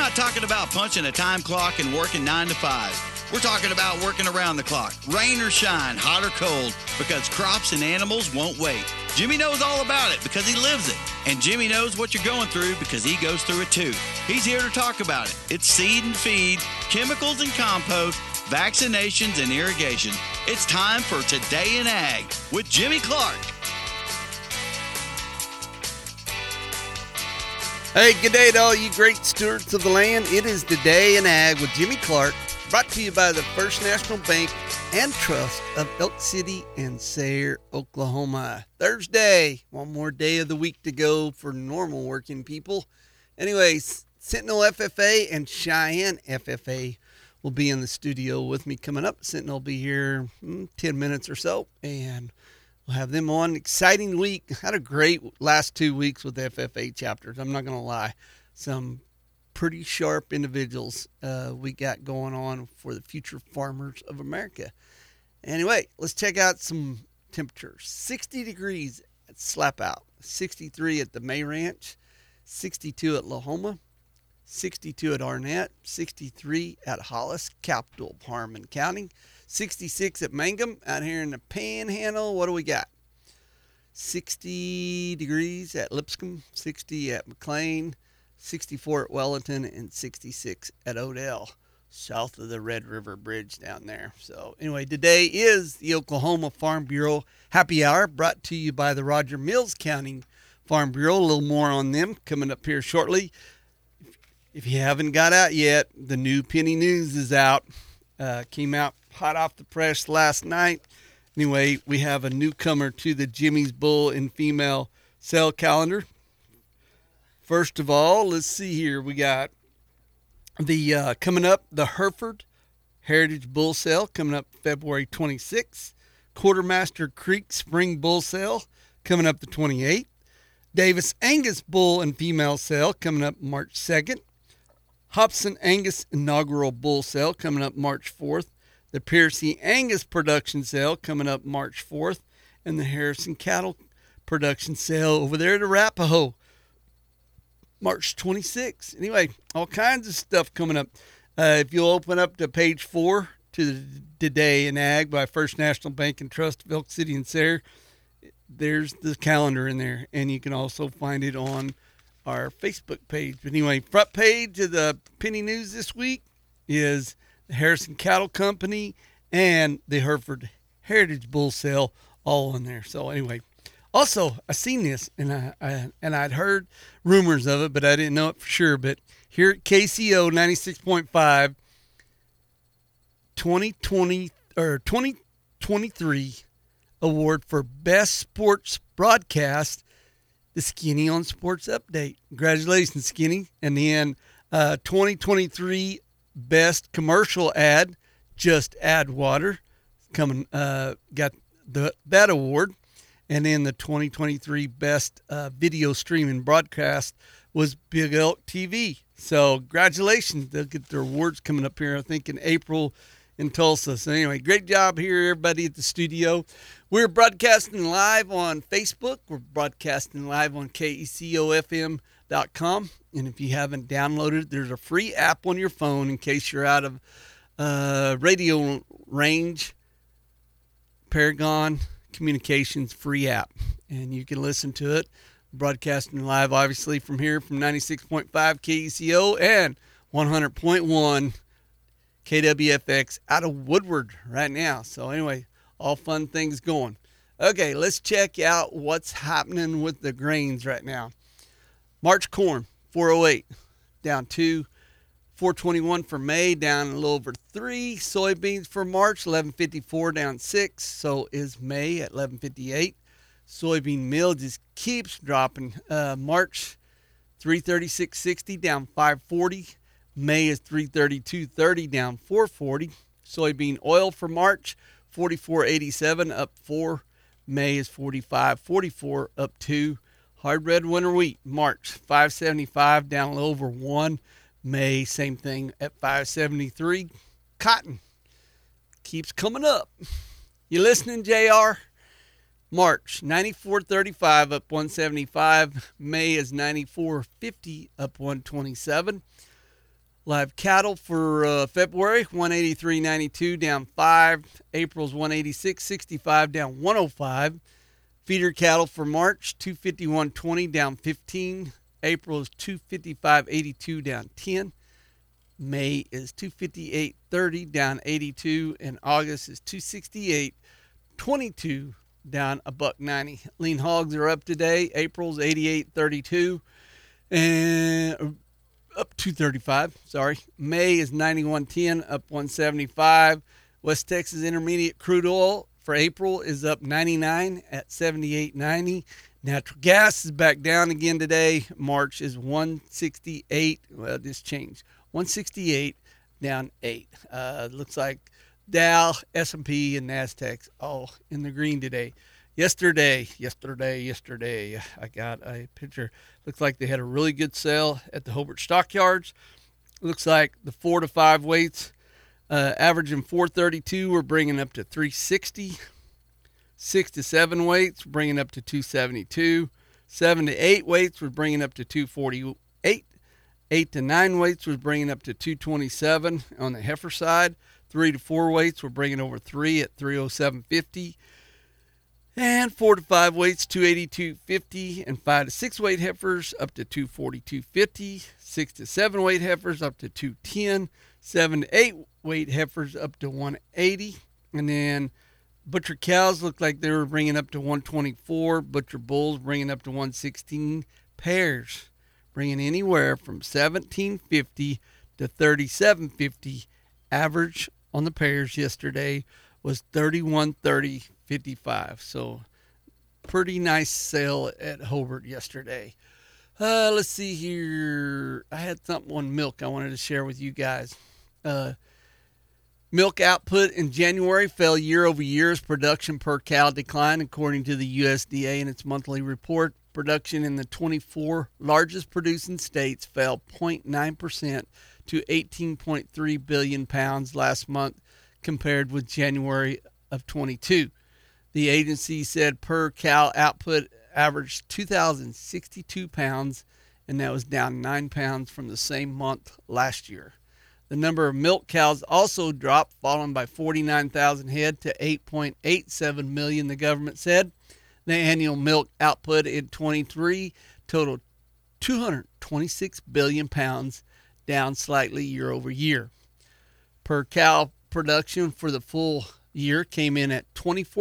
not talking about punching a time clock and working 9 to 5. We're talking about working around the clock, rain or shine, hot or cold, because crops and animals won't wait. Jimmy knows all about it because he lives it. And Jimmy knows what you're going through because he goes through it too. He's here to talk about it. It's seed and feed, chemicals and compost, vaccinations and irrigation. It's time for Today in Ag with Jimmy Clark. Hey, good day to all you great stewards of the land. It is Today in Ag with Jimmy Clark, brought to you by the First National Bank and Trust of Elk City and Sayre, Oklahoma. Thursday, one more day of the week to go for normal working people. Anyways, Sentinel FFA and Cheyenne FFA will be in the studio with me coming up. Sentinel will be here 10 minutes or so, and we'll have them on. Exciting week. Had a great last 2 weeks with FFA chapters. I'm not going to lie. Some pretty sharp individuals we got going on for the future farmers of America. Anyway, let's check out some temperatures. 60 degrees at Slapout, 63 at the May Ranch, 62 at Lahoma, 62 at Arnett, 63 at Hollis, capital of Harmon County, 66 at Mangum, out here in the Panhandle. What do we got? 60 degrees at Lipscomb, 60 at McLean, 64 at Wellington, and 66 at Odell, south of the Red River Bridge down there. So anyway, today is the Oklahoma Farm Bureau Happy Hour, brought to you by the Roger Mills County Farm Bureau. A little more on them coming up here shortly. If you haven't got out yet, the new Penny News is out. Came out hot off the press last night. Anyway, we have a newcomer to the Jimmy's Bull and Female Sale Calendar. First of all, let's see here. We got the coming up, the Hereford Heritage Bull Sale coming up February 26th. Quartermaster Creek Spring Bull Sale coming up the 28th. Davis Angus Bull and Female Sale coming up March 2nd. Hobson Angus Inaugural Bull Sale coming up March 4th. The Piercy Angus Production Sale coming up March 4th. And the Harrison Cattle Production Sale over there at Arapahoe, March 26th. Anyway, all kinds of stuff coming up. If you'll open up to page 4 to the Today in Ag by First National Bank and Trust of Elk City and Sayre, there's the calendar in there. And you can also find it on our Facebook page. But anyway, front page of the Penny News this week is the Harrison Cattle Company and the Hereford Heritage Bull Sale all on there. So anyway, also I seen this and I'd heard rumors of it, but I didn't know it for sure. But here at KCO 96.5, 2023 award for Best Sports Broadcast, the Skinny on Sports Update. Congratulations, Skinny. And then 2023 Best Commercial Ad, Just Add Water, coming got that award. And then the 2023 Best Video Streaming Broadcast was Big Elk TV. So congratulations. They'll get their awards coming up here, I think, in April in Tulsa. So anyway, great job here, everybody at the studio. We're broadcasting live on Facebook. We're broadcasting live on KECOFM.com. And if you haven't downloaded it, there's a free app on your phone in case you're out of radio range. Paragon Communications free app. And you can listen to it. Broadcasting live, obviously, from here from 96.5 KECO and 100.1 KWFX out of Woodward right now. So anyway, all fun things going. Okay, let's check out what's happening with the grains right now. March corn, 408, down 2. 421 for May, down a little over 3. Soybeans for March, 1154, down 6. So is May at 1158. Soybean meal just keeps dropping. March, 336.60, down 540. May is 332.30, down 440. Soybean oil for March, 44.87, up 4. May is 45.44, up 2. Hard red winter wheat, March, 575, down a little over 1. May, same thing at 573. Cotton keeps coming up. You listening, JR? March, 94.35, up 175. May is 94.50, up 127. Live cattle for February, 183.92, down 5. April's 186.65, down 105. Feeder cattle for March, 251.20, down 15. April is 255.82, down 10. May is 258.30, down 82, and August is 268.22, down $1.90. Lean hogs are up today. April's 88.32 and up 235. Sorry. May is 91.10, up 175. West Texas Intermediate crude oil for April is up 99 at 78.90. Natural gas is back down again today. March is 168. Well, this changed. 168 down 8. Looks like Dow, S&P, and NASDAQ all in the green today. Yesterday, I got a picture. Looks like they had a really good sale at the Hobart Stockyards. Looks like the 4 to 5 weights, averaging 432, we're bringing up to 360. 6 to 7 weights, bringing up to 272. 7 to 8 weights, we're bringing up to 248. 8 to 9 weights was bringing up to 227 on the heifer side. 3 to 4 weights we're bringing over 3 at 307.50. And 4 to 5 weights, 282.50. And 5 to 6 weight heifers up to 242.50. 6 to 7 weight heifers up to 210. 7 to 8 weight heifers up to 180. And then butcher cows look like they were bringing up to 124. Butcher bulls bringing up to 116. Pairs bringing anywhere from 1750 to 3750. Average on the pairs yesterday was 31.30.55. So pretty nice sale at Hobart yesterday. Let's see here. I had something on milk I wanted to share with you guys. Milk output in January fell year over year as production per cow declined, according to the USDA in its monthly report. Production in the 24 largest producing states fell 0.9% to 18.3 billion pounds last month compared with January of 22. The agency said per cow output averaged 2,062 pounds, and that was down 9 pounds from the same month last year. The number of milk cows also dropped, falling by 49,000 head to 8.87 million, the government said. The annual milk output in 23 totaled 226 billion pounds, down slightly year over year. Per cow production for the full year came in at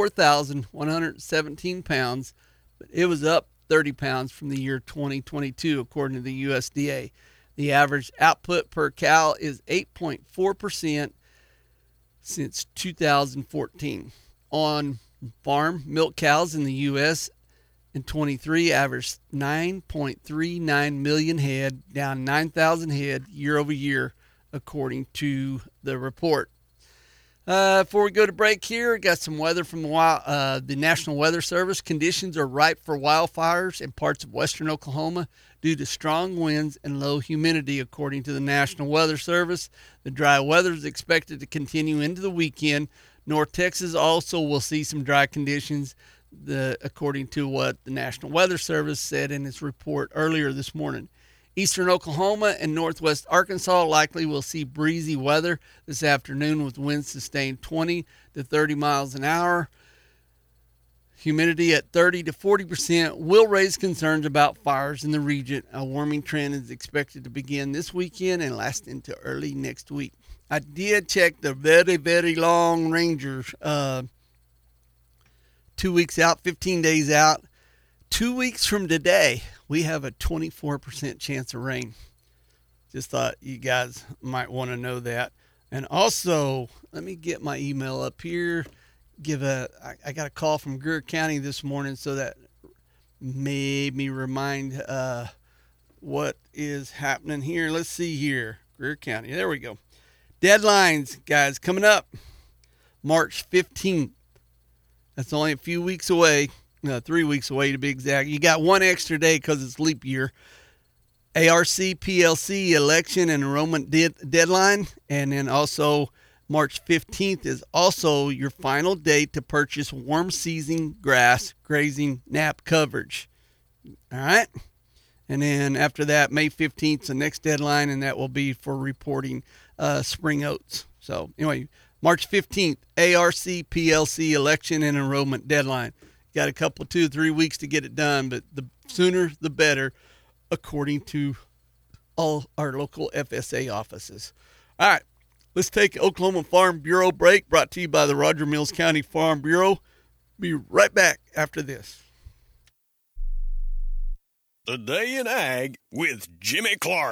24,117 pounds, but it was up 30 pounds from the year 2022, according to the USDA. The average output per cow is 8.4% since 2014. On farm, milk cows in the U.S. in 23 averaged 9.39 million head, down 9,000 head year over year, according to the report. Before we go to break here, got some weather from the National Weather Service. Conditions are ripe for wildfires in parts of western Oklahoma due to strong winds and low humidity, according to the National Weather Service. The dry weather is expected to continue into the weekend. North Texas also will see some dry conditions, according to what the National Weather Service said in its report earlier this morning. Eastern Oklahoma and northwest Arkansas likely will see breezy weather this afternoon with winds sustained 20 to 30 miles an hour. Humidity at 30 to 40% will raise concerns about fires in the region. A warming trend is expected to begin this weekend and last into early next week. I did check the very, very long rangers 2 weeks out, 15 days out. 2 weeks from today, we have a 24% chance of rain. Just thought you guys might want to know that. And also, let me get my email up here. I got a call from Greer County this morning, so that made me remind what is happening here. Let's see here. Greer County. There we go. Deadlines, guys, coming up. March 15th. That's only a few weeks away. 3 weeks away to be exact. You got one extra day because it's leap year. ARC PLC election and enrollment deadline. And then also March 15th is also your final date to purchase warm season grass grazing NAP coverage. All right. And then after that, May 15th is the next deadline, and that will be for reporting spring oats. So anyway, March 15th, ARC PLC election and enrollment deadline. Got a couple, 2 or 3 weeks to get it done, but the sooner the better, according to all our local FSA offices. All right, let's take Oklahoma Farm Bureau break, brought to you by the Roger Mills County Farm Bureau. Be right back after this. Today in Ag with Jimmy Clark.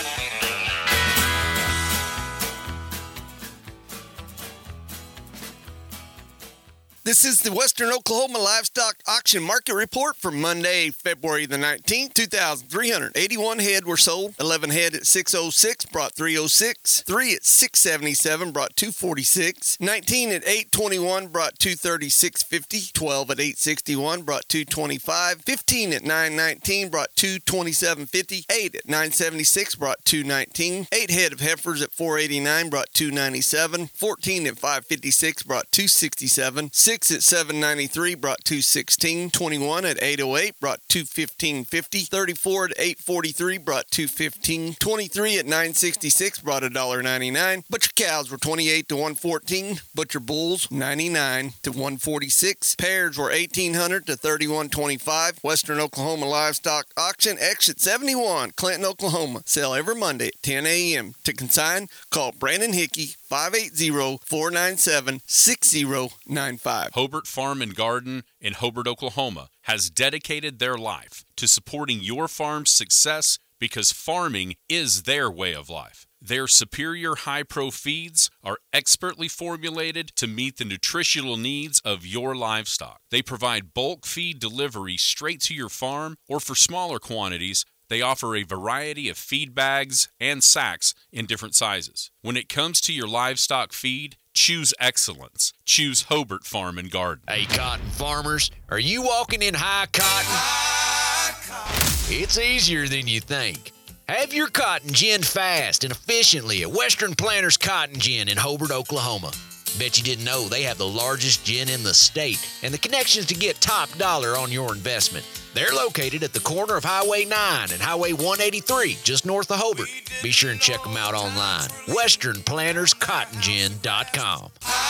This is the Western Oklahoma Livestock Auction Market Report for Monday, February the 19th, 2,381 head were sold. 11 head at 606 brought 306. 3 at 677 brought 246. 19 at 821 brought 236.50. 12 at 861 brought 225. 15 at 919 brought 227.50. 8 at 976 brought 219. 8 head of heifers at 489 brought 297. 14 at 556 brought 267. 6 at 793 brought 216. 21 at 808 brought 215.50. 34 at 843 brought 215. 23 at 966 brought $1.99. Butcher cows were 28 to 114. Butcher bulls 99 to 146. Pairs were 1800 to 3125. Western Oklahoma Livestock Auction exit 71, Clinton, Oklahoma. Sell every Monday at 10 a.m. To consign, call Brandon Hickey 580-497-6095. Hobart Farm and Garden in Hobart, Oklahoma has dedicated their life to supporting your farm's success because farming is their way of life. Their superior high-pro feeds are expertly formulated to meet the nutritional needs of your livestock. They provide bulk feed delivery straight to your farm, or for smaller quantities, they offer a variety of feed bags and sacks in different sizes. When it comes to your livestock feed, choose excellence. Choose Hobart Farm and Garden. Hey, cotton farmers, are you walking in high cotton? It's easier than you think. Have your cotton ginned fast and efficiently at Western Planters Cotton Gin in Hobart, Oklahoma. Bet you didn't know they have the largest gin in the state and the connections to get top dollar on your investment. They're located at the corner of Highway 9 and Highway 183, just north of Hobart. Be sure and check them out online. WesternPlantersCottonGin.com.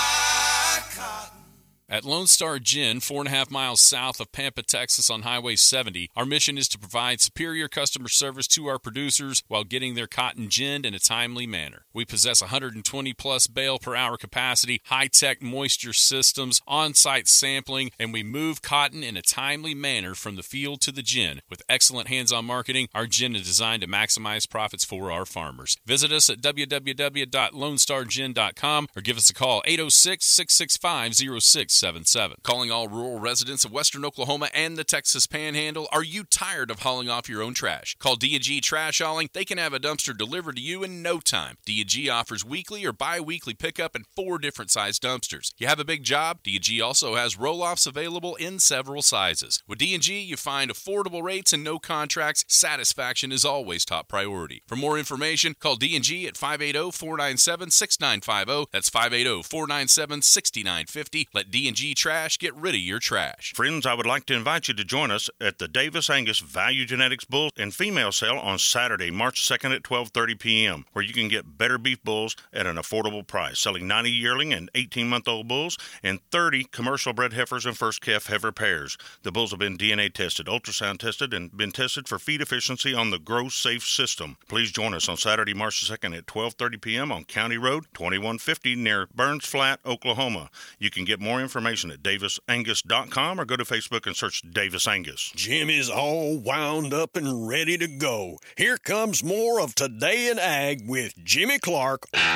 At Lone Star Gin, 4.5 miles south of Pampa, Texas on Highway 70, our mission is to provide superior customer service to our producers while getting their cotton ginned in a timely manner. We possess 120-plus bale per hour capacity, high-tech moisture systems, on-site sampling, and we move cotton in a timely manner from the field to the gin. With excellent hands-on marketing, our gin is designed to maximize profits for our farmers. Visit us at www.lonestargin.com or give us a call, 806-665-0677. Calling all rural residents of Western Oklahoma and the Texas Panhandle. Are you tired of hauling off your own trash? Call D&G Trash Hauling. They can have a dumpster delivered to you in no time. D&G offers weekly or bi-weekly pickup in 4 different size dumpsters. You have a big job? D&G also has roll-offs available in several sizes. With D&G, you find affordable rates and no contracts. Satisfaction is always top priority. For more information, call D&G at 580-497-6950. That's 580-497-6950. Let D&G Trash get rid of your trash. Friends, I would like to invite you to join us at the Davis Angus Value Genetics Bull and Female Sale on Saturday, March 2nd at 12:30 p.m., where you can get better beef bulls at an affordable price, selling 90 yearling and 18-month-old bulls and 30 commercial bred heifers and first calf heifer pairs. The bulls have been DNA tested, ultrasound tested, and been tested for feed efficiency on the Grow Safe system. Please join us on Saturday, March 2nd at 12:30 p.m. on County Road 2150 near Burns Flat, Oklahoma. You can get more information at davisangus.com or go to Facebook and search Davis Angus. Jim is all wound up and ready to go. Here comes more of Today in Ag with Jimmy Clark. All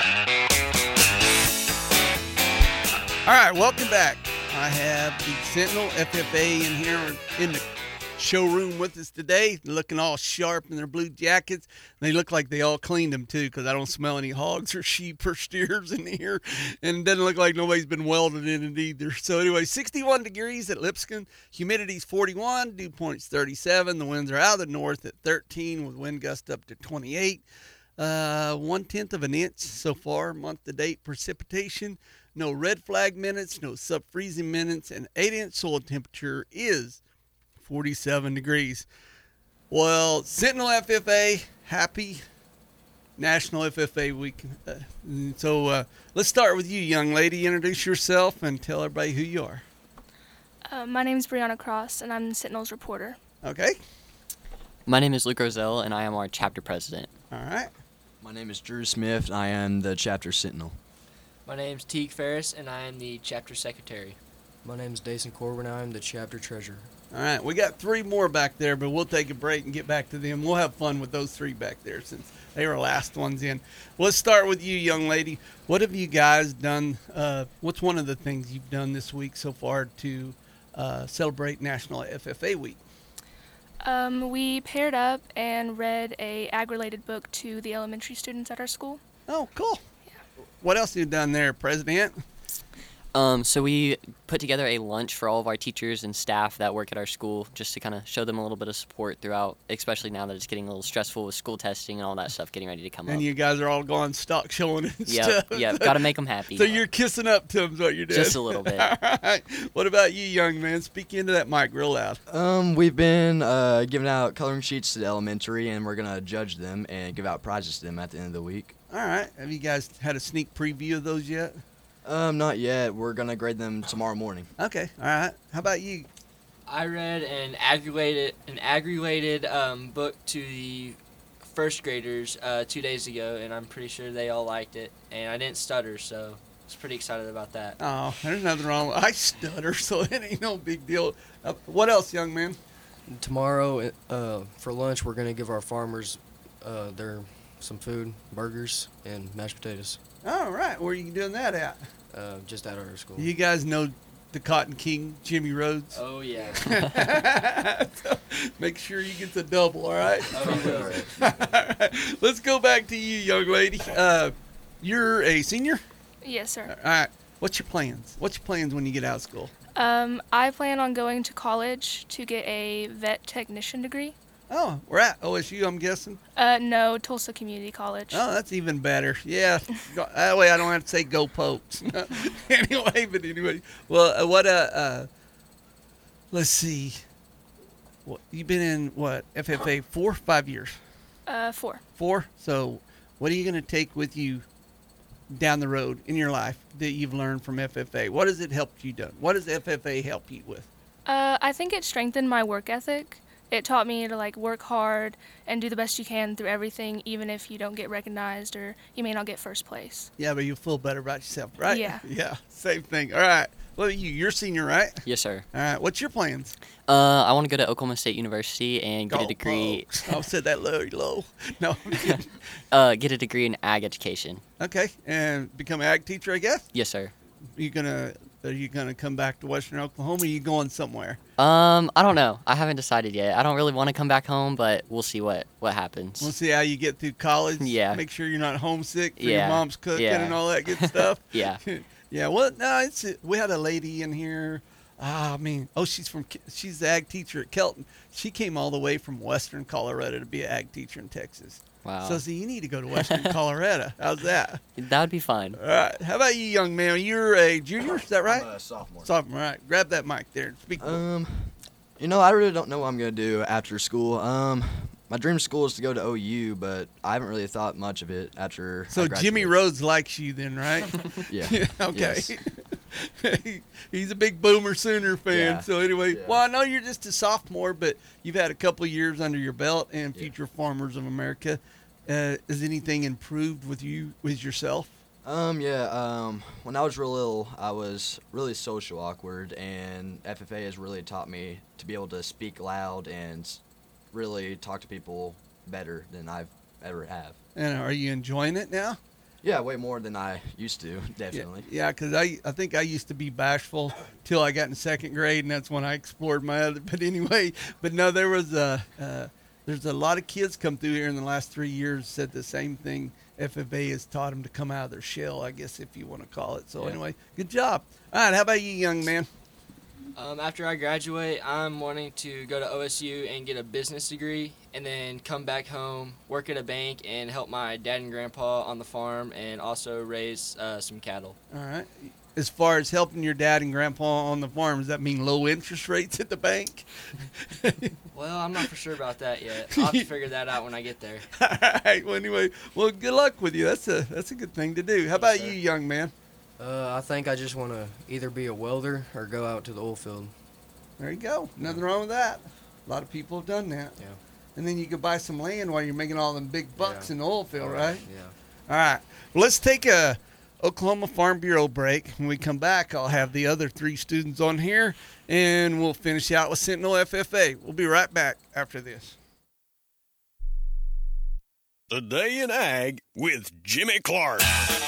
right, welcome back. I have the Sentinel FFA in here in the showroom with us today, looking all sharp in their blue jackets. They look like they all cleaned them too, because I don't smell any hogs or sheep or steers in here, and it doesn't look like nobody's been welded in it either. So anyway, 61 degrees at Lipscomb, humidity's 41, dew point's 37. The winds are out of the north at 13 with wind gust up to 28. 1/10 of an inch so far month to date precipitation. No red flag minutes, no sub-freezing minutes, and 8-inch soil temperature is 47 degrees. Well, Sentinel FFA, happy National FFA Week. So let's start with you, young lady. Introduce yourself and tell everybody who you are. My name is Brianna Cross, and I'm the Sentinel's reporter. Okay. My name is Luke Roselle, and I am our chapter president. All right. My name is Drew Smith, and I am the chapter sentinel. My name's Teague Ferris, and I am the chapter secretary. My name's Dason Corbin, and I am the chapter treasurer. All right, we got 3 more back there, but we'll take a break and get back to them. We'll have fun with those 3 back there since they were last ones in. Let's start with you, young lady. What have you guys done? What's one of the things you've done this week so far to celebrate National FFA Week? We paired up and read a ag-related book to the elementary students at our school. Oh, cool. Yeah. What else have you done there, President? So we put together a lunch for all of our teachers and staff that work at our school just to kind of show them a little bit of support throughout, especially now that it's getting a little stressful with school testing and all that stuff getting ready to come up. And you guys are all going stock showing and stuff. Yeah, got to make them happy. So you're kissing up to them is what you're doing. Just a little bit. All right. What about you, young man? Speak into that mic real loud. We've been giving out coloring sheets to the elementary, and we're going to judge them and give out prizes to them at the end of the week. All right. Have you guys had a sneak preview of those yet? Not yet. We're going to grade them tomorrow morning. Okay. All right. How about you? I read an ag-related book to the first graders 2 days ago, and I'm pretty sure they all liked it. And I didn't stutter, so I was pretty excited about that. Oh, there's nothing wrong with I stutter, so it ain't no big deal. What else, young man? Tomorrow, for lunch, we're going to give our farmers some food, burgers, and mashed potatoes. All right. Where are you doing that at? Just out of our school. You guys know the Cotton King, Jimmy Rhodes? Oh, yeah. So make sure you get the double, all right? Oh, All right. Let's go back to you, young lady. You're a senior? Yes, sir. All right. What's your plans? What's your plans when you get out of school? I plan on going to college to get a vet technician degree. Oh, we're at OSU, I'm guessing? No, Tulsa Community College. Oh, that's even better. Yeah. That way I don't have to say go Pokes. Anyway. Well, let's see. You've been in, FFA 4 or 5 years? 4. 4? So what are you going to take with you down the road in your life that you've learned from FFA? What has it helped you do? What does FFA help you with? I think it strengthened my work ethic. It taught me to work hard and do the best you can through everything, even if you don't get recognized or you may not get first place. Yeah, but you'll feel better about yourself, right? Yeah. Yeah, same thing. All right. What about you? You're senior, right? Yes, sir. All right. What's your plans? I want to go to Oklahoma State University and get a degree. I said that low. No, I'm kidding. Get a degree in ag education. Okay, and become an ag teacher, I guess? Yes, sir. Are you gonna come back to Western Oklahoma? Or are you going somewhere? I don't know. I haven't decided yet. I don't really want to come back home, but we'll see what happens. We'll see how you get through college. Yeah. Make sure you're not homesick for your mom's cooking and all that good stuff. Yeah. Yeah. Well, no, we had a lady in here. She's the ag teacher at Kelton. She came all the way from Western Colorado to be an ag teacher in Texas. Wow. So you need to go to Western Colorado. How's that? That would be fun. All right. How about you, young man? You're a junior, is that right? I'm a sophomore. Sophomore, all right. Grab that mic there. Speak. I really don't know what I'm going to do after school. My dream school is to go to OU, but I haven't really thought much of it after I So graduate. Jimmy Rhodes likes you then, right? Yeah. Okay. Yes. He's a big Boomer Sooner fan. Yeah. So anyway, Yeah. well, I know you're just a sophomore, but you've had a couple of years under your belt and Future Farmers of America. Has anything improved with yourself? When I was real little, I was really social awkward, and FFA has really taught me to be able to speak loud and really talk to people better than I've ever have. And are you enjoying it now? Yeah, way more than I used to, definitely. Yeah, because I think I used to be bashful till I got in second grade, and that's when I explored my other. But anyway, no, there's a lot of kids come through here in the last 3 years said the same thing. FFA has taught them to come out of their shell, I guess, if you want to call it. So anyway, good job. All right, how about you, young man? After I graduate, I'm wanting to go to OSU and get a business degree and then come back home, work at a bank, and help my dad and grandpa on the farm and also raise some cattle. All right. as far as helping your dad and grandpa on the farm, does that mean low interest rates at the bank? Well, I'm not for sure about that yet. I'll have to figure that out when I get there. All right. Well, anyway, well, good luck with you. That's a good thing to do. How about you, young man? I think I just want to either be a welder or go out to the oil field. There you go. Nothing wrong with that. A lot of people have done that. Yeah. And then you could buy some land while you're making all them big bucks in the oil field, right? Yeah. All right. Well, let's take a Oklahoma Farm Bureau break. When we come back, I'll have the other 3 students on here, and we'll finish out with Sentinel FFA. We'll be right back after this. Today in Ag with Jimmy Clark.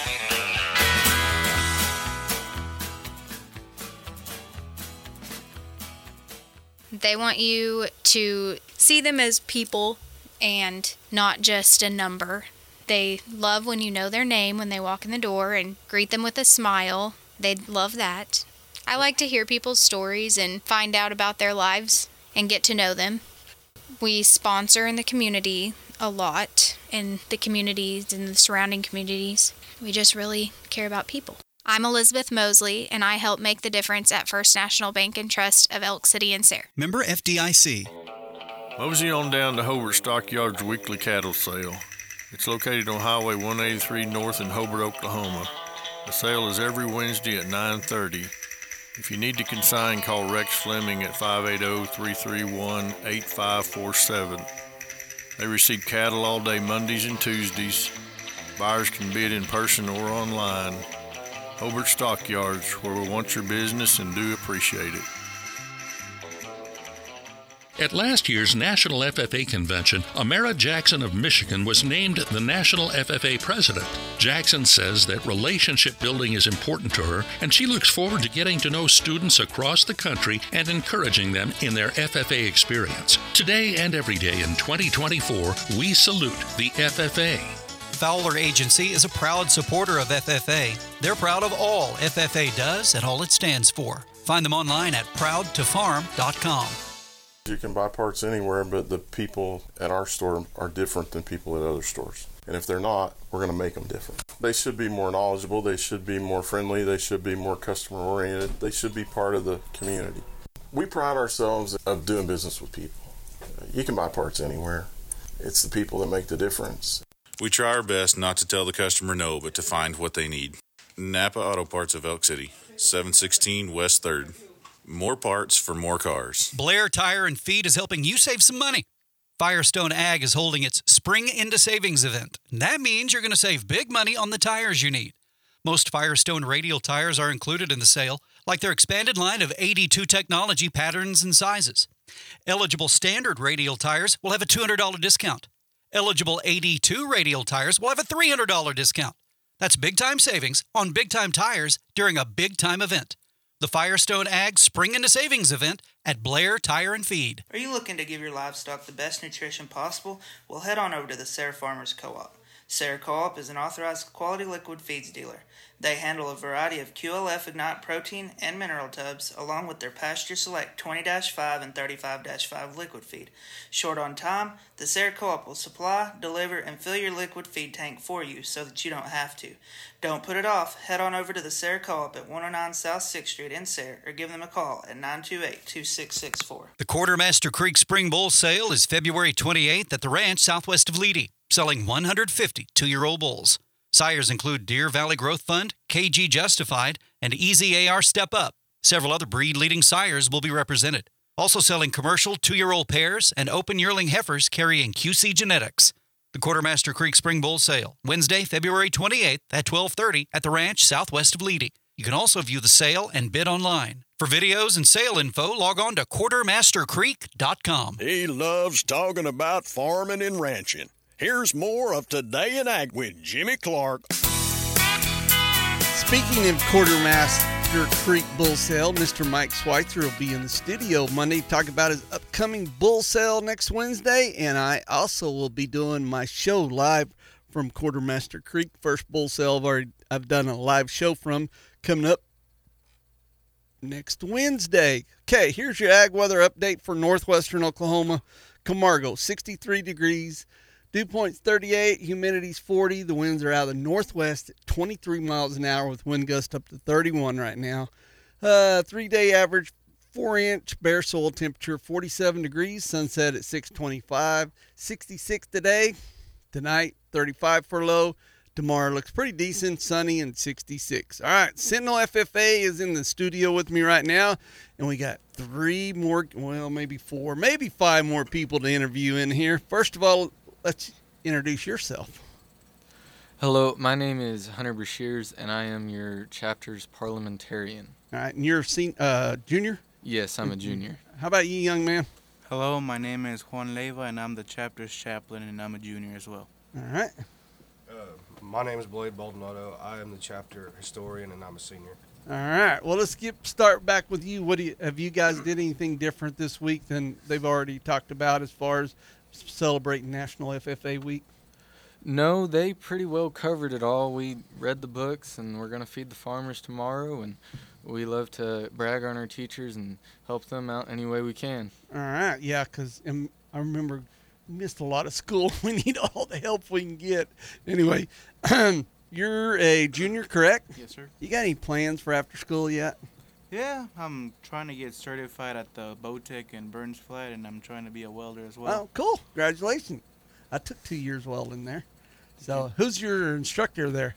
They want you to see them as people and not just a number. They love when you know their name when they walk in the door and greet them with a smile. They'd love that. I like to hear people's stories and find out about their lives and get to know them. We sponsor in the community a lot, in the communities and the surrounding communities. We just really care about people. I'm Elizabeth Mosley, and I help make the difference at First National Bank and Trust of Elk City and Sayre. Member FDIC. Mosey on down to Hobart Stockyards weekly cattle sale. It's located on Highway 183 North in Hobart, Oklahoma. The sale is every Wednesday at 9:30. If you need to consign, call Rex Fleming at 580-331-8547. They receive cattle all day Mondays and Tuesdays. Buyers can bid in person or online. Hobart Stockyards, where we want your business and do appreciate it. At last year's National FFA Convention, Amara Jackson of Michigan was named the National FFA President. Jackson says that relationship building is important to her, and she looks forward to getting to know students across the country and encouraging them in their FFA experience. Today and every day in 2024, we salute the FFA. Fowler Agency is a proud supporter of FFA. They're proud of all FFA does and all it stands for. Find them online at proudtofarm.com. You can buy parts anywhere, but the people at our store are different than people at other stores. And if they're not, we're going to make them different. They should be more knowledgeable. They should be more friendly. They should be more customer-oriented. They should be part of the community. We pride ourselves of doing business with people. You can buy parts anywhere. It's the people that make the difference. We try our best not to tell the customer no, but to find what they need. Napa Auto Parts of Elk City, 716 West 3rd. More parts for more cars. Blair Tire and Feed is helping you save some money. Firestone Ag is holding its Spring Into Savings event. That means you're going to save big money on the tires you need. Most Firestone radial tires are included in the sale, like their expanded line of 82 technology patterns and sizes. Eligible standard radial tires will have a $200 discount. Eligible 82 radial tires will have a $300 discount. That's big-time savings on big-time tires during a big-time event. The Firestone Ag Spring Into Savings event at Blair Tire and Feed. Are you looking to give your livestock the best nutrition possible? Well, head on over to the Sayre Farmers Co-op. Sayre Co-op is an authorized quality liquid feeds dealer. They handle a variety of QLF Ignite protein and mineral tubs, along with their Pasture Select 20-5 and 35-5 liquid feed. Short on time, the Sayre Co-op will supply, deliver, and fill your liquid feed tank for you so that you don't have to. Don't put it off. Head on over to the Sayre Co-op at 109 South 6th Street in Sayre, or give them a call at 928-2664. The Quartermaster Creek Spring Bull Sale is February 28th at the ranch southwest of Leedy, selling 150 two-year-old bulls. Sires include Deer Valley Growth Fund, KG Justified, and Easy AR Step Up. Several other breed-leading sires will be represented. Also selling commercial two-year-old pairs and open yearling heifers carrying QC genetics. The Quartermaster Creek Spring Bull Sale, Wednesday, February 28th at 12:30 at the ranch southwest of Leedy. You can also view the sale and bid online. For videos and sale info, log on to quartermastercreek.com. He loves talking about farming and ranching. Here's more of Today in Ag with Jimmy Clark. Speaking of Quartermaster Creek Bull Sale, Mr. Mike Schweitzer will be in the studio Monday to talk about his upcoming bull sale next Wednesday, and I also will be doing my show live from Quartermaster Creek. First bull sale I've done a live show from, coming up next Wednesday. Okay, here's your ag weather update for northwestern Oklahoma. Camargo, 63 degrees. Dew point's 38, humidity's 40. The winds are out of the northwest at 23 miles an hour with wind gusts up to 31 right now. 3-day average 4-inch bare soil temperature 47 degrees. Sunset at 6:25. 66 today. Tonight 35 for low. Tomorrow looks pretty decent, sunny and 66. All right, Sentinel FFA is in the studio with me right now, and we got 3 more, well, maybe 4, maybe 5 more people to interview in here. First of all, let's introduce yourself. Hello, my name is Hunter Brashears, and I am your chapter's parliamentarian. All right, and you're a junior? Yes, I'm a junior. How about you, young man? Hello, my name is Juan Leyva, and I'm the chapter's chaplain, and I'm a junior as well. All right. My name is Blade Baldonado. I am the chapter historian, and I'm a senior. All right. Well, let's start back with you. Have you guys did anything different this week than they've already talked about as far as celebrating National FFA Week? No, they pretty well covered it all. We read the books, and we're going to feed the farmers tomorrow, and we love to brag on our teachers and help them out any way we can. All right. Yeah, because I remember we missed a lot of school. We need all the help we can get. Anyway, you're a junior, correct? Yes, sir. You got any plans for after school yet? Yeah, I'm trying to get certified at the Bowtech in Burns Flat, and I'm trying to be a welder as well. Oh, cool. Congratulations. I took 2 years welding there. So who's your instructor there?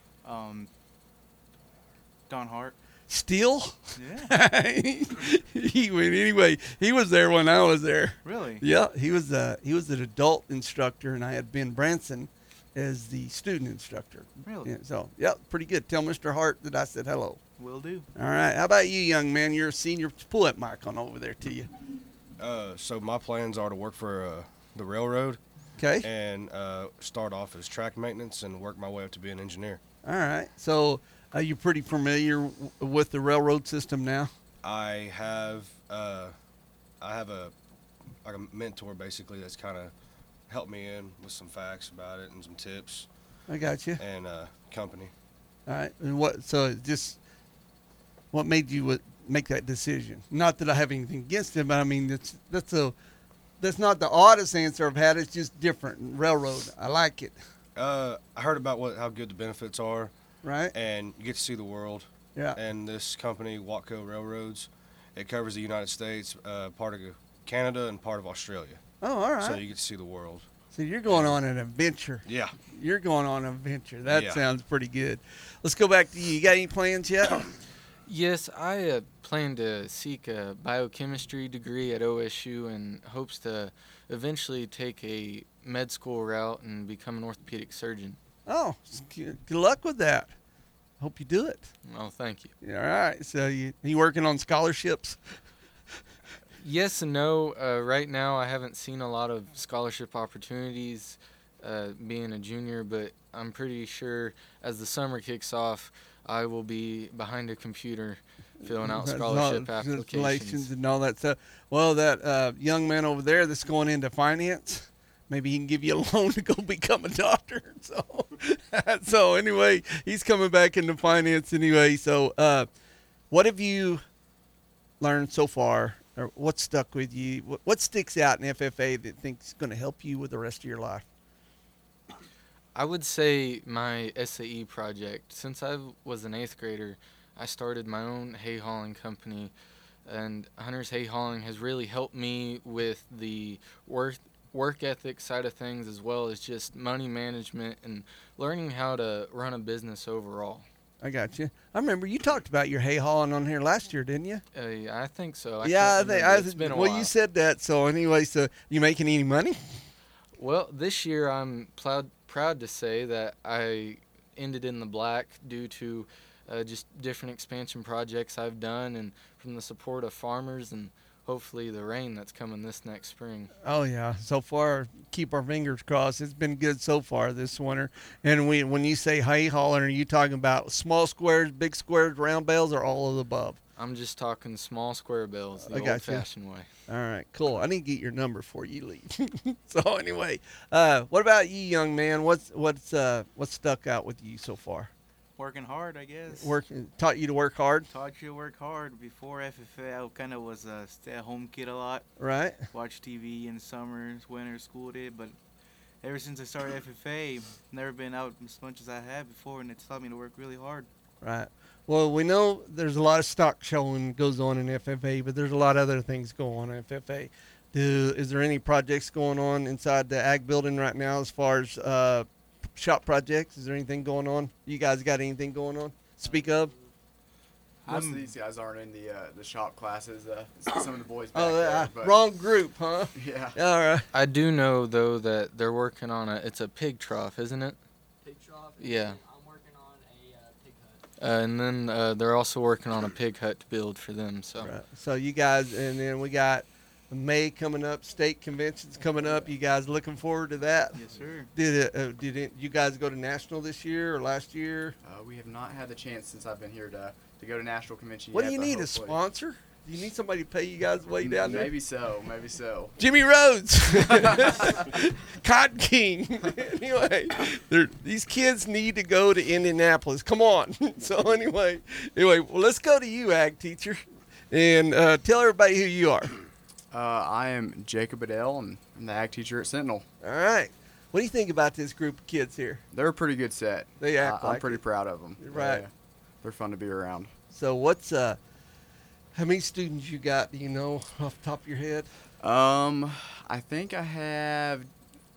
Don Hart. Steel? Yeah. Anyway, he was there when I was there. Really? Yeah, he was an adult instructor, and I had Ben Branson as the student instructor. Really? Yeah, so, yeah, pretty good. Tell Mr. Hart that I said hello. Will do. All right. How about you, young man? You're a senior. Pull that mic on over there to you. So my plans are to work for the railroad. Okay. And start off as track maintenance and work my way up to be an engineer. All right. So are you pretty familiar with the railroad system now? I have a mentor basically that's kind of helped me in with some facts about it and some tips. I got you. And company. All right. And what made you make that decision? Not that I have anything against it, but I mean that's not the oddest answer I've had. It's just different. Railroad. I like it. I heard about how good the benefits are. Right. And you get to see the world. Yeah. And this company, Watco Railroads, it covers the United States, part of Canada, and part of Australia. Oh, all right. So you get to see the world. So you're going on an adventure. Yeah. You're going on an adventure. That sounds pretty good. Let's go back to you. You got any plans yet? Yes, I plan to seek a biochemistry degree at OSU and hopes to eventually take a med school route and become an orthopedic surgeon. Oh, good luck with that. Hope you do it. Oh, thank you. All right. So you working on scholarships? Yes and no. Right now, I haven't seen a lot of scholarship opportunities being a junior, but I'm pretty sure as the summer kicks off, I will be behind a computer filling out scholarship applications and all that stuff. Well, that young man over there that's going into finance, maybe he can give you a loan to go become a doctor. So anyway, he's coming back into finance anyway. So what have you learned so far, or what stuck with you? What sticks out in FFA that thinks is going to help you with the rest of your life? I would say my SAE project. Since I was an 8th grader, I started my own hay hauling company, and Hunter's Hay Hauling has really helped me with the work ethic side of things, as well as just money management and learning how to run a business overall. I got you. I remember you talked about your hay hauling on here last year, didn't you? Yeah, I think so. It's been a while. You said that. So anyway, so you making any money? Well, this year I'm proud to say that I ended in the black due to just different expansion projects I've done and from the support of farmers and hopefully the rain that's coming this next spring. Oh, yeah. So far, keep our fingers crossed. It's been good so far this winter. And when you say hay hauling, are you talking about small squares, big squares, round bales, or all of the above? I'm just talking small square bales, the old-fashioned way. All right, cool. I need to get your number before you leave. So anyway, what about you, young man? What's stuck out with you so far? Working hard, I guess. Taught you to work hard? Taught you to work hard. Before FFA, I kind of was a stay-at-home kid a lot. Right. Watch TV in summers, winter, school did. But ever since I started FFA, never been out as much as I have before, and it's taught me to work really hard. Right. Well, we know there's a lot of stock showing goes on in FFA, but there's a lot of other things going on in FFA. Is there any projects going on inside the ag building right now as far as shop projects? Is there anything going on? You guys got anything going on? Speak of. Most of these guys aren't in the shop classes. Some of the boys back there. But Wrong group, huh? Yeah. All right. I do know though that they're working on it's a pig trough, isn't it? Pig trough. Yeah. I'm working on a pig hut. And then they're also working on a pig hut to build for them. So. Right. So you guys, and then we got May coming up, state conventions coming up. You guys looking forward to that? Yes, sir. Did you guys go to national this year or last year? We have not had the chance since I've been here to go to national convention. What yet, do you but need, a hopefully. sponsor? Do you need somebody to pay you guys way down there? Maybe so. Maybe so. Jimmy Rhodes, Cotton King. Anyway, these kids need to go to Indianapolis. Come on. So anyway, well, let's go to you, ag teacher, and tell everybody who you are. I am Jacob Adele, and I'm the ag teacher at Sentinel. All right. What do you think about this group of kids here? They're a pretty good set. They act like I'm pretty proud of them. Right. They're fun to be around. So what's how many students you got? Do you know off the top of your head? I think I have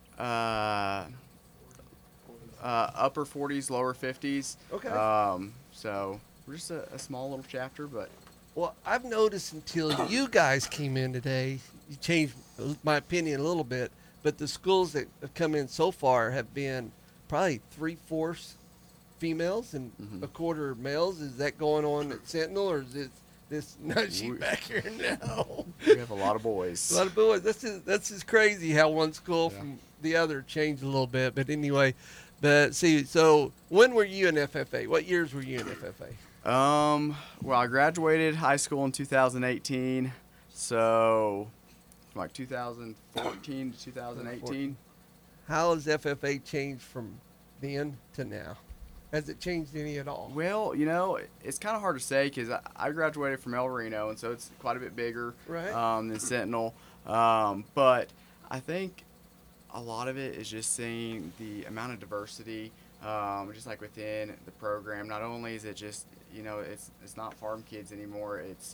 upper 40s, lower 50s. Okay. So we're just a small little chapter, but. Well, I've noticed until you guys came in today, you changed my opinion a little bit, but the schools that have come in so far have been probably 3/4 females and a quarter males. Is that going on at Sentinel, or is it this nudgy back here now? We have a lot of boys. A lot of boys. That's just crazy how one school from the other changed a little bit. But anyway, so when were you in FFA? What years were you in FFA? Well, I graduated high school in 2018, so from like 2014 to 2018. How has FFA changed from then to now? Has it changed any at all? Well, it's kind of hard to say because I graduated from El Reno, and so it's quite a bit bigger than Sentinel. But I think a lot of it is just seeing the amount of diversity, just like within the program. Not only is it just, it's not farm kids anymore. It's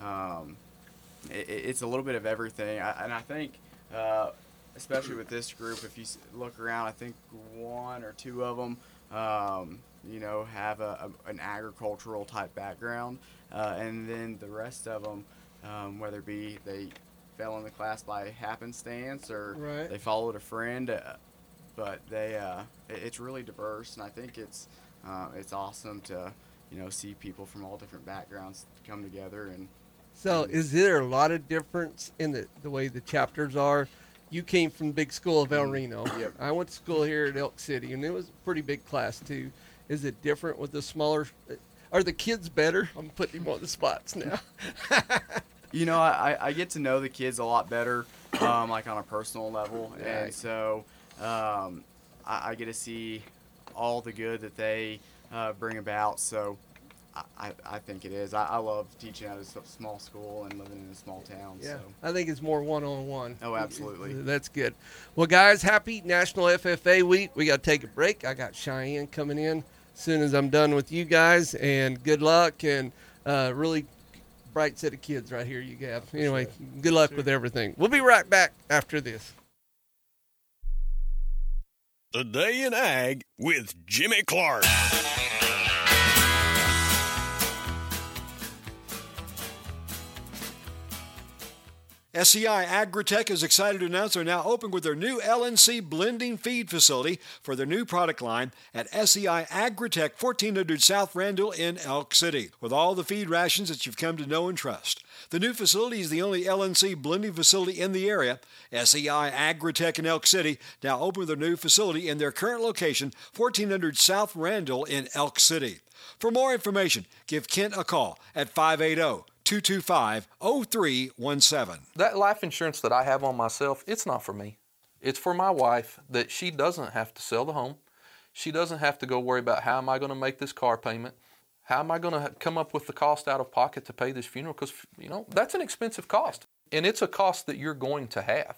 it's a little bit of everything. And I think, especially with this group, if you look around, I think one or two of them, have an agricultural type background, and then the rest of them, whether it be they fell in the class by happenstance or they followed a friend, but it's really diverse, and I think it's awesome to see people from all different backgrounds come together. And so is there a lot of difference in the way the chapters are? You came from the big school of El Reno. Yep. I went to school here at Elk City, and it was a pretty big class too. Is it different with the smaller? Are the kids better? I'm putting them on the spots now. I get to know the kids a lot better, like on a personal level, and so I get to see all the good that they bring about. So I think it is. I love teaching at a small school and living in a small town. Yeah, So. I think it's more one-on-one. Oh, absolutely. That's good. Well, guys, happy National FFA Week. We got to take a break. I got Cheyenne coming in as soon as I'm done with you guys, and good luck, and really bright set of kids right here you have. Anyway, good luck with everything. We'll be right back after this. Today in Ag with Jimmy Clark. SCI Agritech is excited to announce they're now open with their new LNC blending feed facility for their new product line at SCI Agritech, 1400 South Randall in Elk City, with all the feed rations that you've come to know and trust. The new facility is the only LNC blending facility in the area. SCI Agritech in Elk City now open with their new facility in their current location, 1400 South Randall in Elk City. For more information, give Kent a call at 580-225-0317. That life insurance that I have on myself, it's not for me. It's for my wife, that she doesn't have to sell the home. She doesn't have to go worry about how am I going to make this car payment? How am I going to come up with the cost out of pocket to pay this funeral? Because, that's an expensive cost. And it's a cost that you're going to have.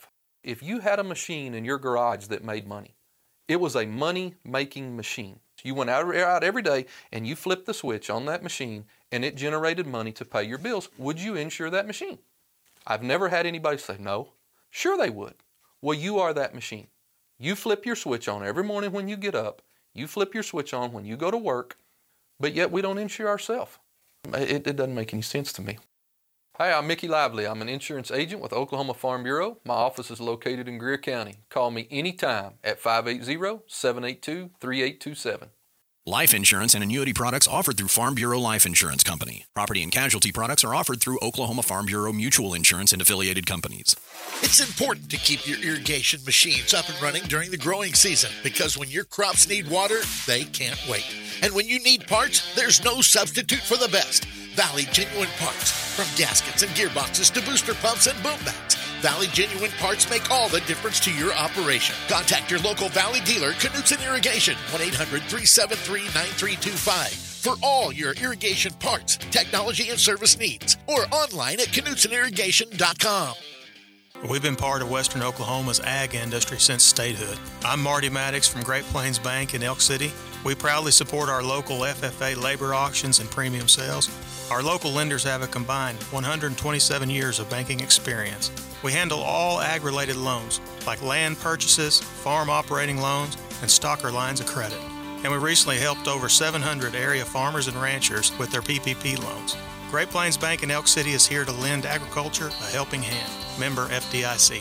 if you had a machine in your garage that made money, it was a money-making machine. You went out every day and you flipped the switch on that machine and it generated money to pay your bills. Would you insure that machine? I've never had anybody say no. Sure they would. Well, you are that machine. You flip your switch on every morning when you get up. You flip your switch on when you go to work, but yet we don't insure ourselves. It doesn't make any sense to me. Hi, I'm Mickey Lively. I'm an insurance agent with Oklahoma Farm Bureau. My office is located in Greer County. Call me anytime at 580-782-3827. Life insurance and annuity products offered through Farm Bureau Life Insurance Company. Property and casualty products are offered through Oklahoma Farm Bureau Mutual Insurance and affiliated companies. It's important to keep your irrigation machines up and running during the growing season because when your crops need water, they can't wait. And when you need parts, there's no substitute for the best. Valley Genuine Parts. From gaskets and gearboxes to booster pumps and boom mats, Valley Genuine Parts make all the difference to your operation. Contact your local Valley dealer, Knutson Irrigation, 1-800-373-9325 for all your irrigation parts, technology, and service needs. Or online at KnutsonIrrigation.com. We've been part of Western Oklahoma's ag industry since statehood. I'm Marty Maddox from Great Plains Bank in Elk City. We proudly support our local FFA labor auctions and premium sales. Our local lenders have a combined 127 years of banking experience. We handle all ag-related loans, like land purchases, farm operating loans, and stocker lines of credit. And we recently helped over 700 area farmers and ranchers with their PPP loans. Great Plains Bank in Elk City is here to lend agriculture a helping hand. Member FDIC.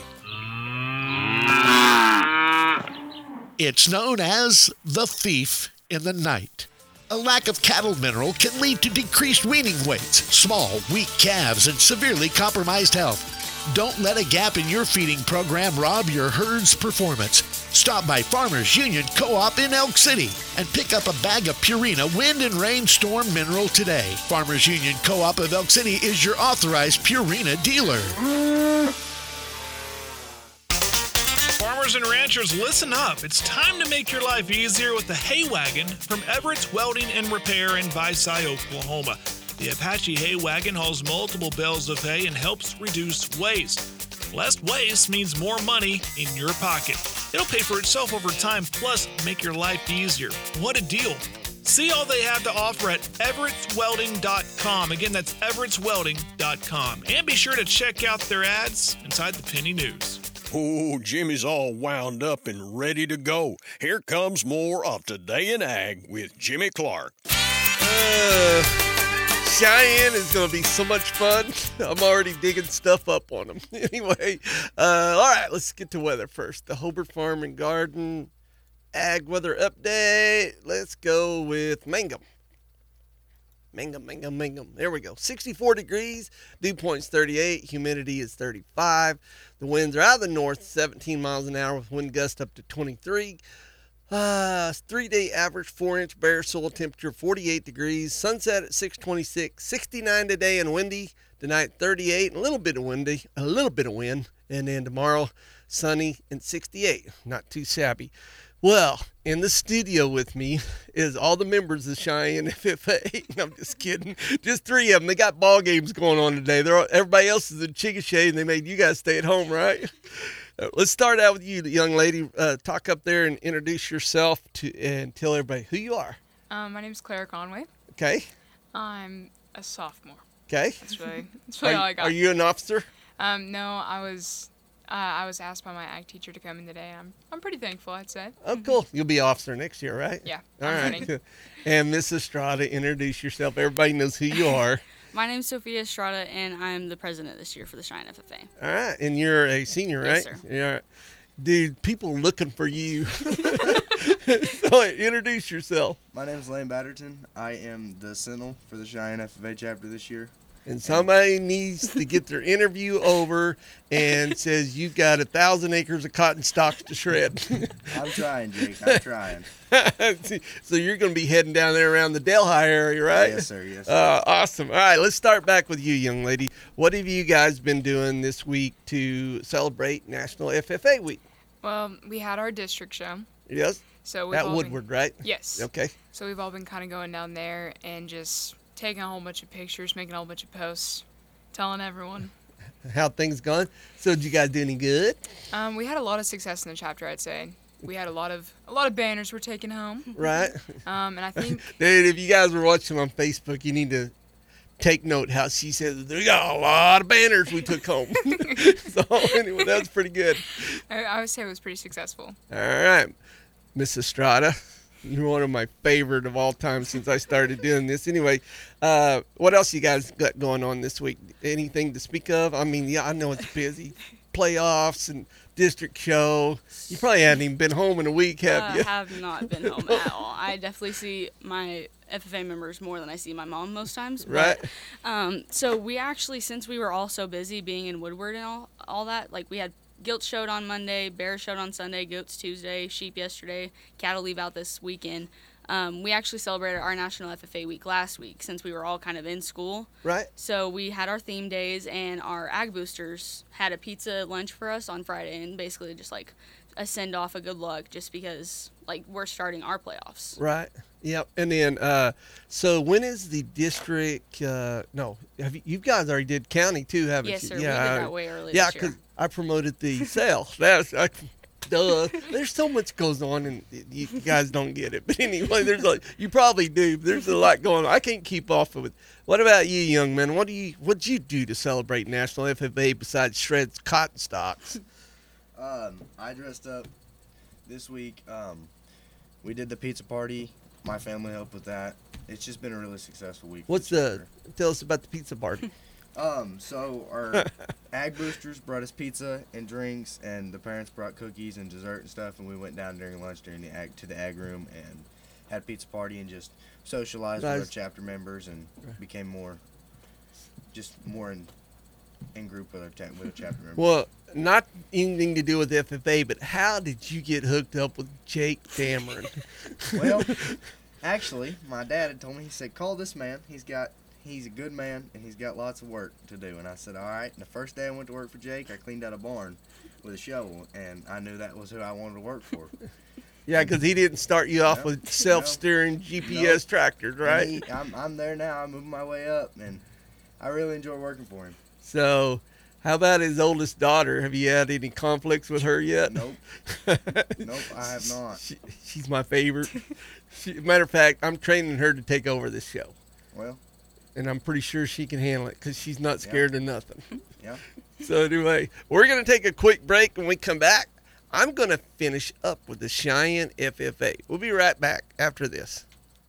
It's known as the thief in the night. A lack of cattle mineral can lead to decreased weaning weights, small, weak calves, and severely compromised health. Don't let a gap in your feeding program rob your herd's performance. Stop by Farmers Union Co-op in Elk City and pick up a bag of Purina Wind and Rain Storm Mineral today. Farmers Union Co-op of Elk City is your authorized Purina dealer. Farmers and ranchers, listen up. It's time to make your life easier with the Hay Wagon from Everett's Welding and Repair in Visay, Oklahoma. The Apache Hay Wagon hauls multiple bales of hay and helps reduce waste. Less waste means more money in your pocket. It'll pay for itself over time, plus make your life easier. What a deal. See all they have to offer at everettswelding.com. Again, that's everettswelding.com. And be sure to check out their ads inside the Penny News. Oh, Jimmy's all wound up and ready to go. Here comes more of Today in Ag with Jimmy Clark. Cheyenne is going to be so much fun. I'm already digging stuff up on them. Anyway, all right, let's get to weather first. The Hobart Farm and Garden Ag weather update. Let's go with Mangum. Mangum. There we go. 64 degrees. Dew point's 38. Humidity is 35. The winds are out of the north, 17 miles an hour with wind gust up to 23. 3-day average 4-inch bare soil temperature 48 degrees. Sunset at 6:26. 69 today and windy. Tonight 38 and a little bit of wind. And then tomorrow sunny and 68. Not too shabby. Well, in the studio with me is all the members of Cheyenne FFA. I'm just kidding. Just 3 of them. They got ball games going on today. Everybody else is in Chickasha, and they made you guys stay at home, right? Let's start out with you, young lady. Talk up there and introduce yourself and tell everybody who you are. My name's Claire Conway. Okay. I'm a sophomore. Okay. That's really all I got. Are you an officer? No, I was asked by my ag teacher to come in today, and I'm pretty thankful, I'd say. Oh, cool. You'll be officer next year, right? Yeah. All right. And Miss Estrada, introduce yourself. Everybody knows who you are. My name's Sophia Estrada, and I'm the president this year for the Cheyenne FFA. All right. And you're a senior, right? Yes, sir. Yeah. Dude, people looking for you. So, introduce yourself. My name is Lane Batterton. I am the Sentinel for the Cheyenne FFA chapter this year. And somebody needs to get their interview over and says you've got 1,000 acres of cotton stalks to shred. I'm trying, Jake. I'm trying. So you're going to be heading down there around the Delhi area, right? Yes, sir. Yes, sir. Awesome. All right, let's start back with you, young lady. What have you guys been doing this week to celebrate National FFA Week? Well, we had our district show. Yes. So at Woodward, right? Yes. Okay. So we've all been kind of going down there and just taking a whole bunch of pictures, making a whole bunch of posts, telling everyone. how things gone. So did you guys do any good? We had a lot of success in the chapter, I'd say. We had a lot of banners we're taking home. Right. And I think Dude, if you guys were watching on Facebook, you need to take note how she says we got a lot of banners we took home. So anyway, that's pretty good. I would say it was pretty successful. All right, Miss Estrada, you're one of my favorite of all time since I started doing this. Anyway, what else you guys got going on this week? Anything to speak of? I mean, yeah, I know it's busy. Playoffs and district show. You probably haven't even been home in a week, have you? I have not been home at all. I definitely see my FFA members more than I see my mom most times. But, right. So we actually, since we were all so busy being in Woodward and all that, like we had Gilts showed on Monday, Bears showed on Sunday, Goats Tuesday, Sheep yesterday, Cattle leave out this weekend. We actually celebrated our National FFA Week last week since we were all kind of in school. Right. So we had our theme days, and our Ag Boosters had a pizza lunch for us on Friday, and basically just like a send off, a good luck, just because like we're starting our playoffs. Right. Yep. And then, so when is the district? No, you guys already did county too, haven't Yes, you? sir. We did that way early Yeah, this year. because I promoted the sale. That's duh. There's so much goes on, and you guys don't get it. But anyway, you probably do. But there's a lot going on. I can't keep off of it. What about you, young man? What'd you do to celebrate National FFA besides shreds cotton stocks? I dressed up this week. We did the pizza party. My family helped with that. It's just been a really successful week. Tell us about the pizza party. So our Ag Boosters brought us pizza and drinks, and the parents brought cookies and dessert and stuff, and we went down during lunch to the ag room and had a pizza party and just socialized with our chapter members and became more in group with our chapter members. Well, not anything to do with FFA, but how did you get hooked up with Jake Dameron? Well, actually, my dad had told me, he said, call this man. He's a good man, and he's got lots of work to do. And I said, all right. And the first day I went to work for Jake, I cleaned out a barn with a shovel, and I knew that was who I wanted to work for. Yeah, because he didn't start you off with self-steering GPS tractors, right? I'm there now. I'm moving my way up, and I really enjoy working for him. So, how about his oldest daughter? Have you had any conflicts with her yet? Nope. Nope, I have not. She's my favorite. Matter of fact, I'm training her to take over this show. Well. And I'm pretty sure she can handle it because she's not scared of nothing. Yeah. So anyway, we're going to take a quick break. When we come back, I'm going to finish up with the Cheyenne FFA. We'll be right back after this.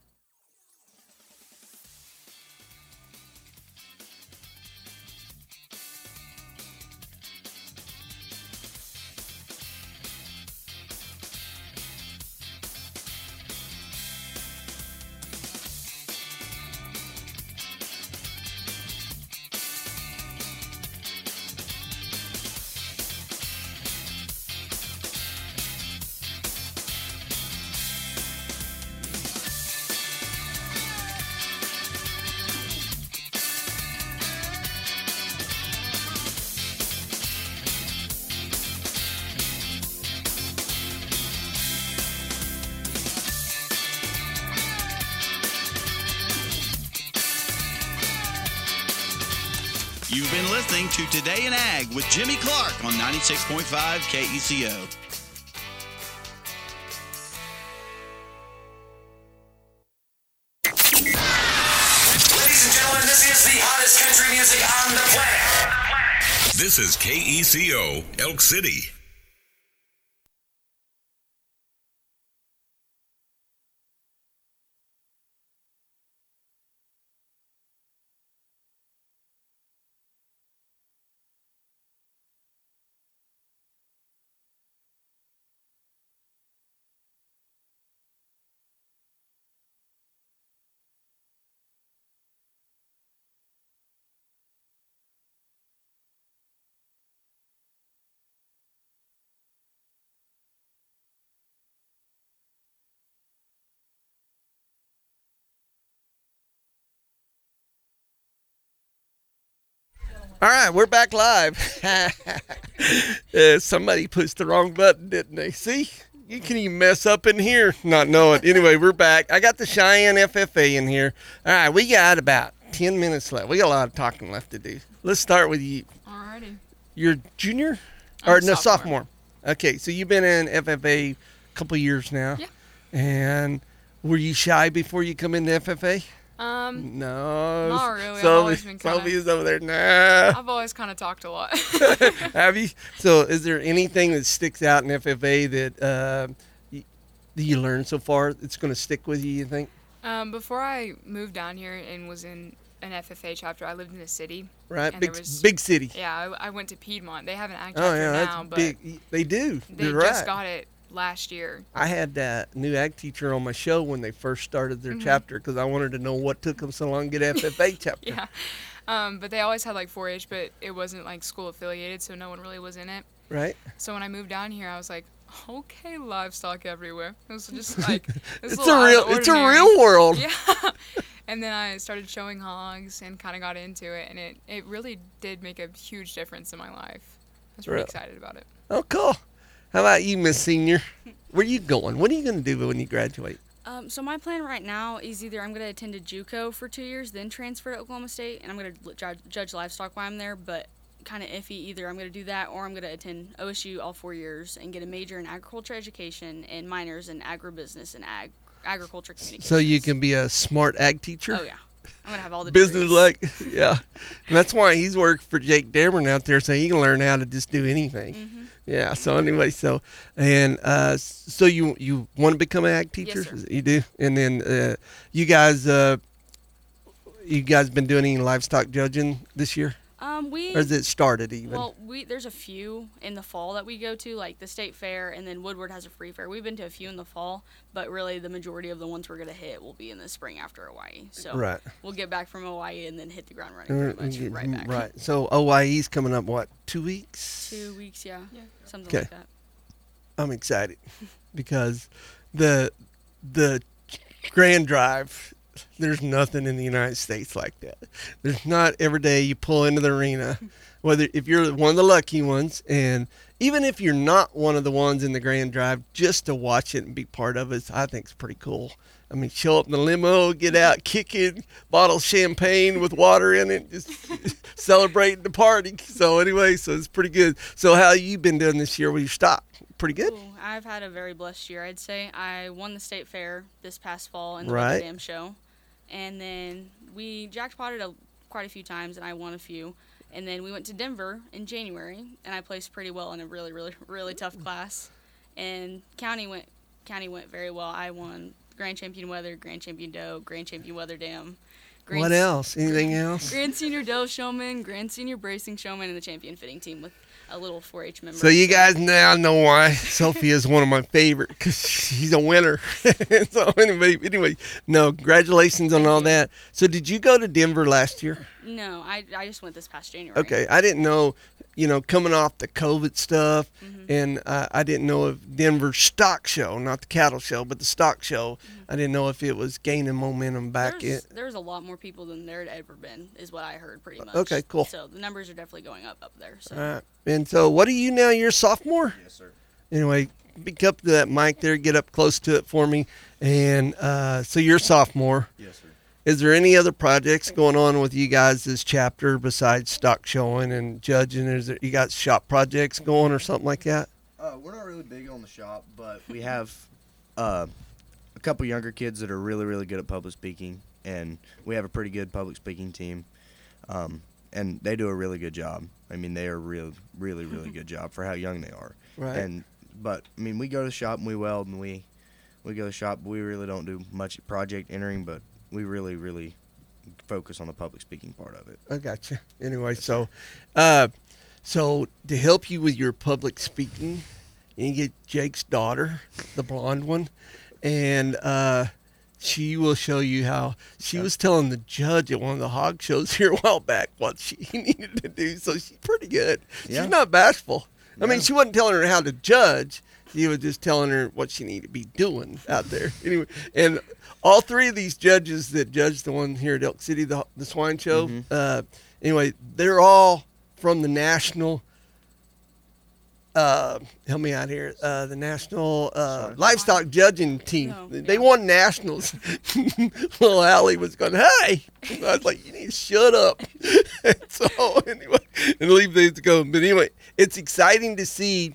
You've been listening to Today in Ag with Jimmy Clark on 96.5 KECO. Ladies and gentlemen, this is the hottest country music on the planet. This is KECO, Elk City. All right, we're back live. Somebody pushed the wrong button, didn't they? See? You can even mess up in here, not know it. Anyway, we're back. I got the Cheyenne FFA in here. All right, we got about 10 minutes left. We got a lot of talking left to do. Let's start with you, Alrighty. You're junior? I'm Or no, sophomore. sophomore. Okay, so you've been in FFA a couple years now. Yeah. And were you shy before you come into FFA? No. Not really. I've So always been kinda- Sophie's over there. Nah. I've always kind of talked a lot. Have you? So, is there anything that sticks out in FFA that you learned so far that's going to stick with you? You think? Before I moved down here and was in an FFA chapter, I lived in a city. Right, and big there was- big city. Yeah, I went to Piedmont. They have an ag Oh chapter yeah, now, that's but big. They do. they You're just right. got it last year. I had that new ag teacher on my show when they first started their Mhm. chapter because I wanted to know what took them so long to get FFA chapter. Yeah. But they always had like 4-H, but it wasn't like school affiliated, so no one really was in it. Right. So when I moved down here, I was like, okay, livestock everywhere. It was just like It's a real world. Yeah. And then I started showing hogs and kind of got into it, and it really did make a huge difference in my life. I was really Really? excited about it. Oh, cool. How about you, Miss Senior? Where you going? What are you going to do when you graduate? So my plan right now is either I'm going to attend a JUCO for 2 years, then transfer to Oklahoma State, and I'm going to judge livestock while I'm there, but kind of iffy. Either I'm going to do that or I'm going to attend OSU all 4 years and get a major in agriculture education and minors in agribusiness and agriculture communication. So you can be a smart ag teacher? Oh, yeah. I'm going to have all the business degrees. like, yeah. And that's why he's worked for Jake Dameron out there, so he can learn how to just do anything. Mm-hmm. Yeah. So anyway, so you want to become an ag teacher? Yes, sir. You do. And then you guys been doing any livestock judging this year? We Or has it started even? Well, there's a few in the fall that we go to, like the state fair, and then Woodward has a free fair. We've been to a few in the fall, but really the majority of the ones we're gonna hit will be in the spring after Hawaii. So Right. we'll get back from Hawaii and then hit the ground running pretty much right back. Right. So OIE's coming up, what, 2 weeks? 2 weeks, yeah, something Okay. like that. I'm excited because the Grand Drive, there's nothing in the United States like that. There's not every day you pull into the arena, if you're one of the lucky ones, and even if you're not one of the ones in the Grand Drive, just to watch it and be part of it, I think it's pretty cool. I mean, show up in the limo, get out, kicking, bottle of champagne with water in it, just celebrating the party. So anyway, so it's pretty good. So how you been doing this year with your stock? Pretty good? Ooh, I've had a very blessed year, I'd say. I won the state fair this past fall in the Right. Rotterdam show. And then we jackpotted quite a few times, and I won a few. And then we went to Denver in January, and I placed pretty well in a really, really, really tough class. And county went very well. I won Grand Champion Weather, Grand Champion Doe, Grand Champion Weather Dam. What else? Anything else? Grand Senior Doe Showman, Grand Senior Bracing Showman, and the Champion Fitting Team with a little 4-H member. So you guys now know why Sophia is one of my favorite, because she's a winner. So anyway, no, congratulations on all that. So did you go to Denver last year? No, I just went this past January. Okay, I didn't know, coming off the COVID stuff, and I didn't know if Denver stock show, not the cattle show, but the stock show, I didn't know if it was gaining momentum back in. There's a lot more people than there had ever been, is what I heard pretty much. Okay, cool. So the numbers are definitely going up there. So. All right. And so what are you now? You're a sophomore? Yes, sir. Anyway, pick up that mic there, get up close to it for me. And so you're a sophomore. Yes, sir. Is there any other projects going on with you guys this chapter besides stock showing and judging? You got shop projects going or something like that? We're not really big on the shop, but we have a couple younger kids that are really, really good at public speaking, and we have a pretty good public speaking team, and they do a really good job. I mean, they are really, really good job for how young they are. Right. But I mean, we go to the shop and we weld and we go to the shop. But we really don't do much project entering, but we really, really focus on the public speaking part of it. I got you. Anyway, so to help you with your public speaking, you get Jake's daughter, the blonde one, and she will show you how she was telling the judge at one of the hog shows here a while back what she needed to do. So she's pretty good. Yeah. She's not bashful. I mean, Yeah. she wasn't telling her how to judge. She was just telling her what she needed to be doing out there. Anyway, and all three of these judges that judged the one here at Elk City, the swine show, anyway, they're all from the national help me out here. The national livestock judging team. They won nationals. Little Allie was going, hey. I was like, you need to shut up. So anyway, and leave these to go. But anyway, it's exciting to see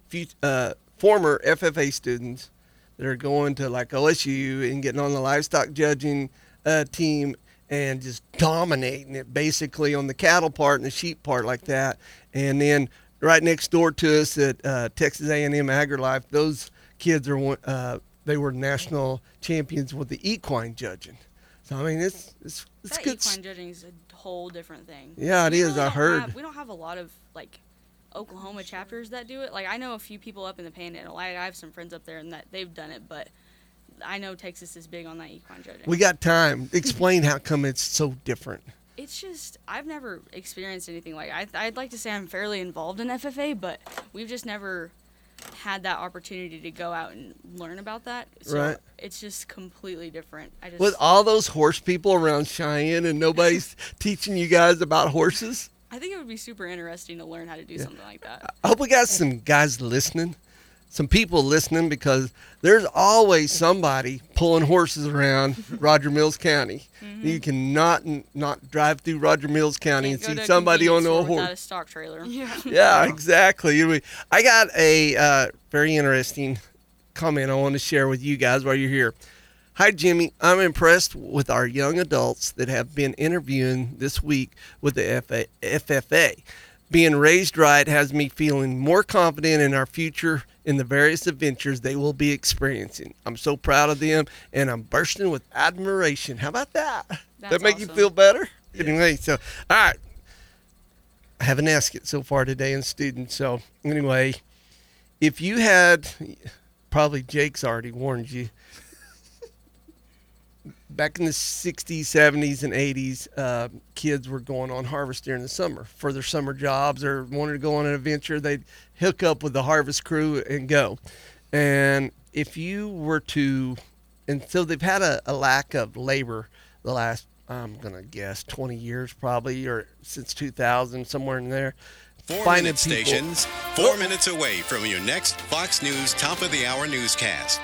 former FFA students that are going to like OSU and getting on the livestock judging team and just dominating it basically on the cattle part and the sheep part like that. And then right next door to us at Texas A&M AgriLife, those kids are they were national champions with the equine judging. So I mean, it's that good. Equine judging is a whole different thing. Yeah, it is. I heard. We don't have a lot of like Oklahoma chapters that do it. Like I know a few people up in the Panhandle. I have some friends up there and that they've done it, but I know Texas is big on that equine judging. We got time. Explain how come it's so different. It's just I've never experienced anything like I'd like to say I'm fairly involved in FFA, but we've just never had that opportunity to go out and learn about that. So right. It's just completely different. With all those horse people around Cheyenne and nobody's teaching you guys about horses? I think it would be super interesting to learn how to do something like that. I hope we got some guys listening, some people listening, because there's always somebody pulling horses around Roger Mills County. Mm-hmm. You cannot not drive through Roger Mills County and see somebody on a horse without a stock trailer. Yeah, exactly. I got a very interesting comment I want to share with you guys while you're here. Hi, Jimmy. I'm impressed with our young adults that have been interviewing this week with the FFA. Being raised right has me feeling more confident in our future in the various adventures they will be experiencing. I'm so proud of them, and I'm bursting with admiration. How about that? That make you feel better? Yeah. Anyway, so, all right. I haven't asked it so far today in students. So, anyway, if you had, probably Jake's already warned you, back in the 60s, 70s, and 80s, kids were going on harvest during the summer for their summer jobs or wanted to go on an adventure. They'd hook up with the harvest crew and go. And if you were to, and so they've had a lack of labor the last, I'm going to guess, 20 years probably, or since 2000, somewhere in there. 4-minute stations, 4 minutes away from your next Fox News Top of the Hour newscast.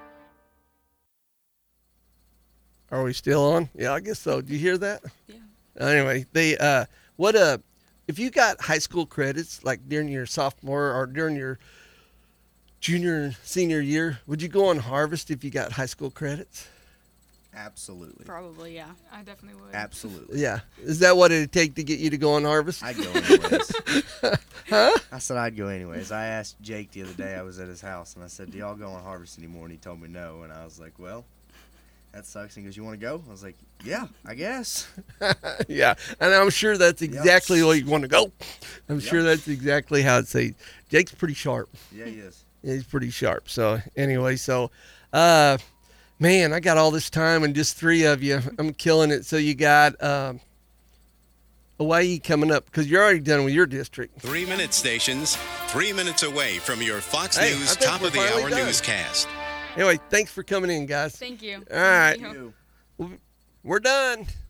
Are we still on? Yeah, I guess so. Do you hear that? Yeah. Anyway, if you got high school credits, like during your sophomore or during your junior and senior year, would you go on harvest if you got high school credits? Absolutely. Probably, yeah. I definitely would. Absolutely. Yeah. Is that what it'd take to get you to go on harvest? I'd go anyways. Huh? I said I'd go anyways. I asked Jake the other day, I was at his house, and I said, do y'all go on harvest anymore? And he told me no, and I was like, well, that sucks. And he goes, you want to go? I was like, yeah, I guess. Yeah, and I'm sure that's exactly where you want to go. I'm sure that's exactly how I'd say. Jake's pretty sharp. Yeah, he is. Yeah, he's pretty sharp. So anyway, man, I got all this time and just 3 of you. I'm killing it. So you got Hawaii coming up because you're already done with your district. 3-minute stations, 3 minutes away from your Fox News Top of the Hour newscast. Anyway, thanks for coming in, guys. Thank you. All right. Thank you. We're done.